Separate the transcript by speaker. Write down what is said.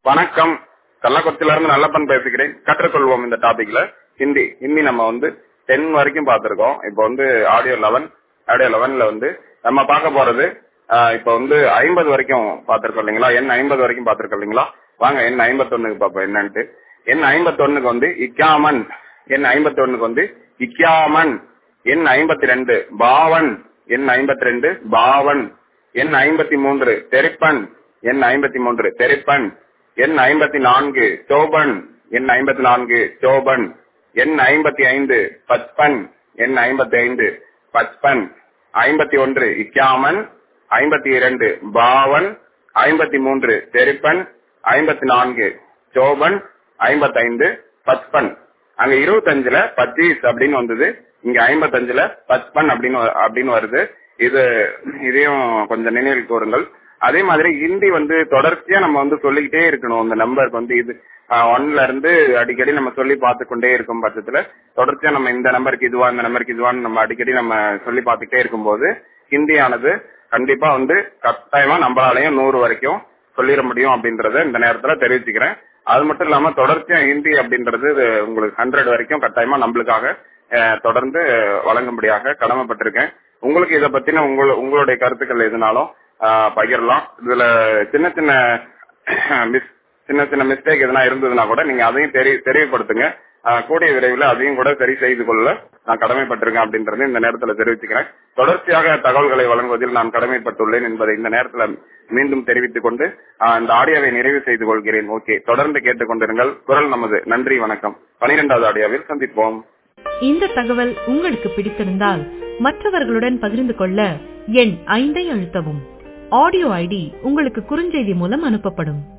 Speaker 1: வணக்கம். கள்ளக்குறிச்சியில இருந்து நல்லப்பன் பேசுகிறேன். கற்றுக்கொள்வோம் இந்த டாபிக்ல ஹிந்தி நம்ம வந்து 10 வரைக்கும் பார்த்திருக்கோம். இப்போ வந்து ஆடியோ 11ல வந்து நம்ம பார்க்க போறது இப்போ வந்து 50 வரைக்கும் பார்த்திருக்கோம் இல்லைங்களா? எண் 50 வரைக்கும் பார்த்திருக்கோம் இல்லைங்களா? வாங்க எண் 51க்கு பார்ப்போம் என்னன்ட்டு. எண் 51க்கு வந்து இக்காமன், எண் 51க்கு வந்து இக்காமன், எண் 52 பாவன், எண் 52 பாவன், எண் 53 தெரிப்பன், எண் 53 தெரிப்பன், எண் 54 சோபன், எண் 54 சோபன், எண் 55 பச்பன், எண் 55 பச்பன், 51 இக்காமன், 52 பாவன், 53 தெரிப்பன், 54 சோபன், 55 பச்பன். அங்க 25ல 25 அப்படின்னு வந்தது, இங்க 55ல பச்பன் அப்படின்னு வருது. இதையும் கொஞ்சம் நினைவில் கூறுங்கள். அதே மாதிரி ஹிந்தி வந்து தொடர்ச்சியா நம்ம வந்து சொல்லிக்கிட்டே இருக்கணும். அந்த நம்பருக்கு வந்து இது 1ல இருந்து அடிக்கடி நம்ம சொல்லி பார்த்து கொண்டே இருக்கும் பட்சத்துல தொடர்ச்சியா நம்ம இந்த நம்பருக்கு இதுவா இந்த நம்பருக்கு இதுவான்னு நம்ம அடிக்கடி நம்ம சொல்லி பார்த்துட்டே இருக்கும்போது ஹிந்தியானது கண்டிப்பா வந்து கட்டாயமா நம்மளாலையும் 100 வரைக்கும் சொல்லிட முடியும் அப்படின்றத இந்த நேரத்துல தெரிவிச்சுக்கிறேன். அது மட்டும் இல்லாம தொடர்ச்சியா ஹிந்தி அப்படின்றது உங்களுக்கு 100 வரைக்கும் கட்டாயமா நம்மளுக்காக தொடர்ந்து வழங்கும்படியாக கடமைப்பட்டிருக்கேன். உங்களுக்கு இதை பத்தின உங்களுடைய கருத்துக்கள் எதுனாலும் பகிரலாம். இதுல சின்ன சின்ன மிஸ்டேக் எதனா இருந்ததுன்னா கூட நீங்க அதையும் தெரியப்படுத்துங்க. கூடிய விரைவில் அதையும் கூட சரி செய்து கொள்ள நான் கடமைப்பட்டிருக்கேன் அப்படின்றது இந்த நேரத்துல தெரிவிச்சுக்கிறேன். தொடர்ச்சியாக தகவல்களை வழங்குவதில் நான் கடமைப்பட்டுள்ளேன் என்பதை இந்த நேரத்துல மீண்டும் தெரிவித்துக் கொண்டு இந்த ஆடியோவை நிறைவு செய்து கொள்கிறேன். ஓகே, தொடர்ந்து கேட்டுக்கொண்டிருங்கள். குரல் நமது. நன்றி, வணக்கம். 12வது ஆடியோவில் சந்திப்போம்.
Speaker 2: இந்த தகவல் உங்களுக்கு பிடித்திருந்தால் மற்றவர்களுடன் பகிர்ந்து கொள்ள எண் 5 அழுத்தவும். ஆடியோ ஐடி உங்களுக்கு குறுஞ்செய்தி மூலம் அனுப்பப்படும்.